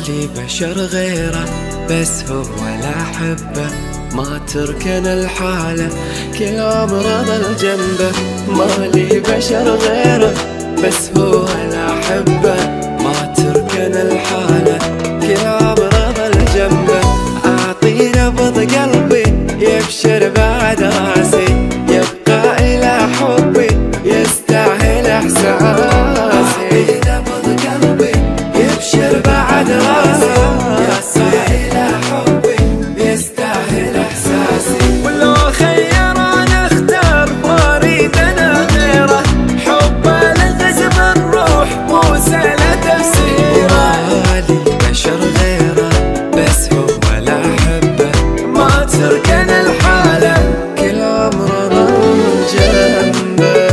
لي بشر غيره بس هو لا أحبه، ما تركن الحالة كل عمره ظل جنبه. ما لي بشر غيره بس هو لا أحبه، ما تركن الحالة كل عمره ظل جنبه. أعطي نبض قلبي يبشر بعد راسي، يبقى إلى حبي يستاهل إحساسي. أعطي نبض قلبي يبشر بعد راسي، يبقى إلى حبي يستاهل إحساسي. ولو خيرنا اختار ما أريد أنا غيره، حبه لغزم الروح مو سهل تفسيره. مالي بشر غيره بس هو لا أحبه، ما تركن الحالة كل عمره ظل جنبه.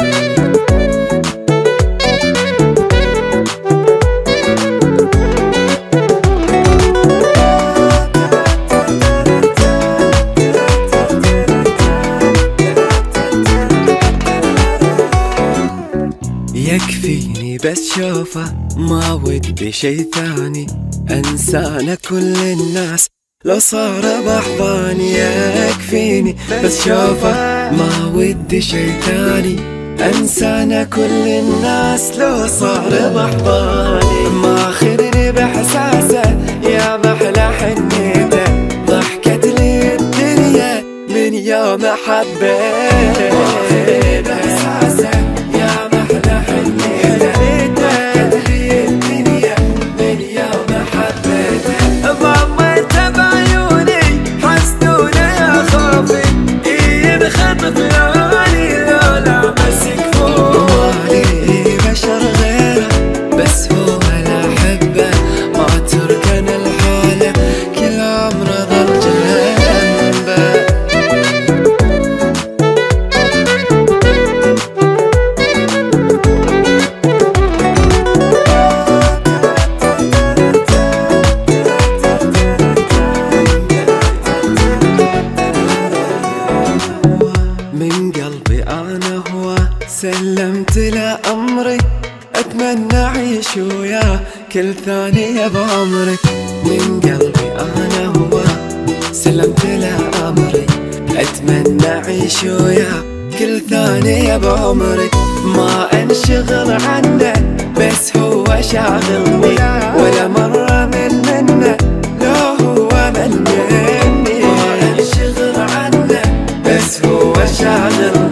يكفيني بس شوفه ما ودي شي ثاني، انسانا كل الناس لو صار بأحضاني. يكفيني بس شوفه ما ودي شي ثاني، انسانا كل الناس لو صار بأحضاني. ماخذني بإحساسه يا محلى حنيته، ضحكت لي الدنيا من يوم حبيته. ماخذني بإحساسه يا محلى حنيته، ضحكت لي الدنيا من يوم حبيته. ضميته بعيوني حسدونه يا خوفي، ينخطف عيوني لولا مسك فوقي. مالي بشر غيره بس هو لا أحبه، ما تركن الحالة كل عمره ظل جنبه. من قلبي أنا هو سلمت له أمري، أتمنى أعيش وياه كل ثانية بعمري. من قلبي أنا هو سلمت له أمري، أتمنى أعيش وياه كل ثانية بعمري. ما أنشغل عنه بس هو شاغلني، ولا مرة منه لو هو مني. ما أنشغل عنه بس هو شاغلني،